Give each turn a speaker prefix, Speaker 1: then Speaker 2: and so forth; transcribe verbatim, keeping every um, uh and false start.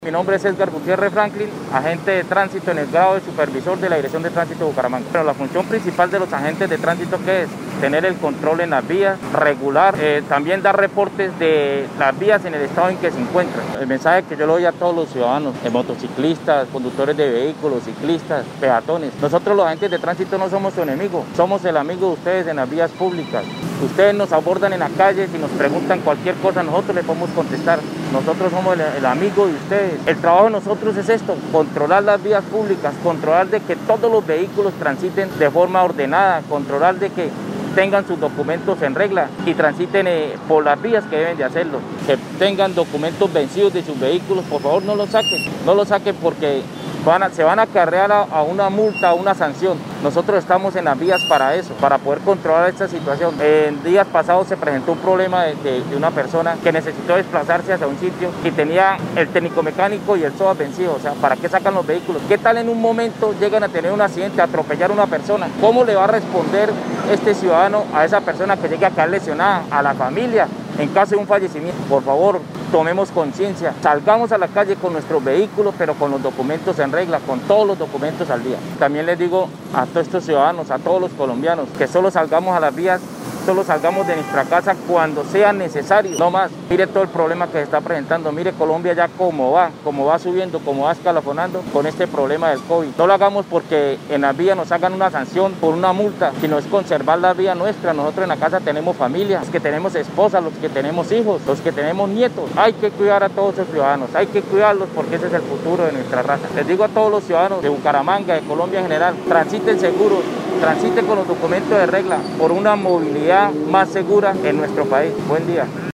Speaker 1: Mi nombre es Edgar Gutiérrez Franklin, agente de tránsito en el grado de supervisor de la Dirección de Tránsito de Bucaramanga. Pero la función principal de los agentes de tránsito, ¿qué es? Tener el control en las vías, regular, eh, también dar reportes de las vías en el estado en que se encuentran. El mensaje que yo le doy a todos los ciudadanos, eh, motociclistas, conductores de vehículos, ciclistas, peatones. Nosotros los agentes de tránsito no somos su enemigo, somos el amigo de ustedes en las vías públicas. Ustedes nos abordan en la calle, si nos preguntan cualquier cosa, nosotros les podemos contestar. Nosotros somos el, el amigo de ustedes. El trabajo de nosotros es esto, controlar las vías públicas, controlar de que todos los vehículos transiten de forma ordenada, controlar de que tengan sus documentos en regla y transiten eh, por las vías que deben de hacerlo. Que tengan documentos vencidos de sus vehículos, por favor no los saquen, no los saquen porque van a, se van a acarrear a, a una multa, a una sanción. Nosotros estamos en las vías para eso, para poder controlar esta situación. En días pasados se presentó un problema de, de, de una persona que necesitó desplazarse hacia un sitio y tenía el técnico mecánico y el SOA vencido. O sea, ¿para qué sacan los vehículos? ¿Qué tal en un momento llegan a tener un accidente, a atropellar a una persona? ¿Cómo le va a responder este ciudadano a esa persona que llegue a quedar lesionada, a la familia, en caso de un fallecimiento? Por favor, tomemos conciencia, salgamos a la calle con nuestros vehículos, pero con los documentos en regla, con todos los documentos al día. También les digo a todos estos ciudadanos, a todos los colombianos, que solo salgamos a las vías, solo salgamos de nuestra casa cuando sea necesario, no más. Mire todo el problema que se está presentando, mire Colombia ya cómo va, cómo va subiendo, cómo va escalafonando con este problema del COVID. No lo hagamos porque en las vías nos hagan una sanción por una multa, sino es conservar la vía nuestra. Nosotros en la casa tenemos familia, los que tenemos esposas, los que tenemos hijos, los que tenemos nietos. Hay que cuidar a todos esos ciudadanos, hay que cuidarlos porque ese es el futuro de nuestra raza. Les digo a todos los ciudadanos de Bucaramanga, de Colombia en general, transiten seguros, transiten con los documentos de regla por una movilidad más segura en nuestro país. Buen día.